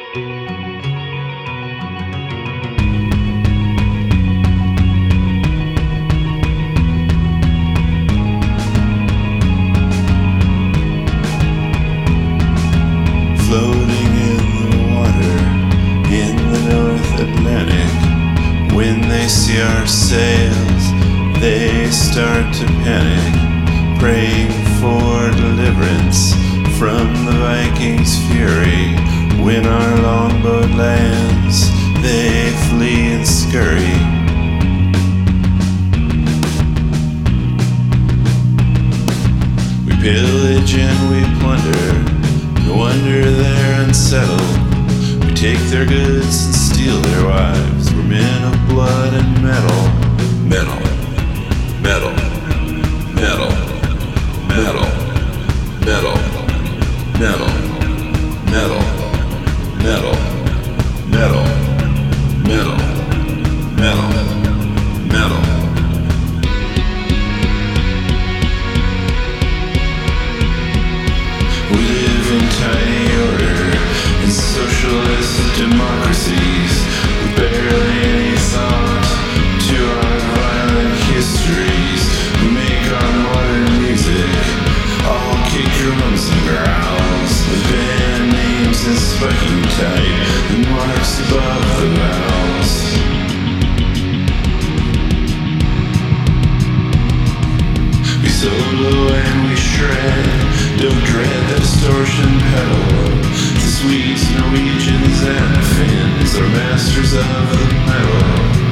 Floating in the water in the North Atlantic. When they see our sails, they start to panic, praying for deliverance from the Vikings' fury. When our longboat lands, they flee and scurry. We pillage and we plunder. No wonder they're unsettled. We take their goods and steal their wives. We're men of blood and metal. Metal, metal, metal, metal, metal, metal, metal, metal, metal, metal, metal, metal. We live in tiny order, in socialist democracies, with barely any thought to our violent histories. We make our modern music, all kick drums and growls, with band names and spiking tight, and marks above the vowels. We solo and we shred. Don't dread the distortion pedal. The Swedes, Norwegians, and the Finns are masters of the metal.